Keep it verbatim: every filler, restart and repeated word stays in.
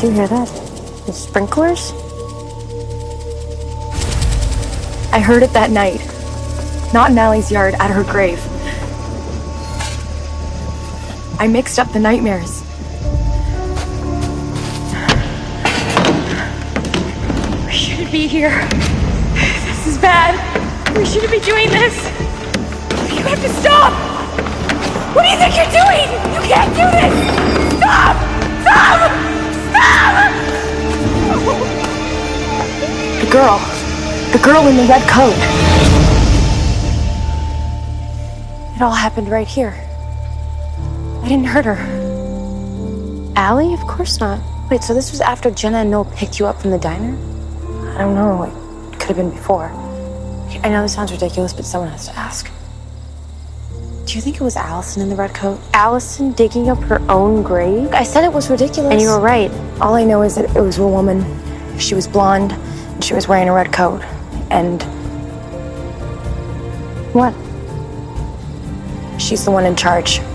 you hear that? The sprinklers? I heard it that night. Not in Allie's yard, at her grave. I mixed up the nightmares. We shouldn't be here. This is bad. We shouldn't be doing this. You have to stop! What do you think you're doing? You can't do this! Stop! Stop! Stop! The girl. The girl in the red coat. It all happened right here. I didn't hurt her. Allie? Of course not. Wait, so this was after Jenna and Noel picked you up from the diner? I don't know. It could have been before. I know this sounds ridiculous, but someone has to ask. Do you think it was Allison in the red coat? Allison digging up her own grave? I said it was ridiculous. And you were right. All I know is that it was a woman. She was blonde, and she was wearing a red coat. And... What? she's the one in charge.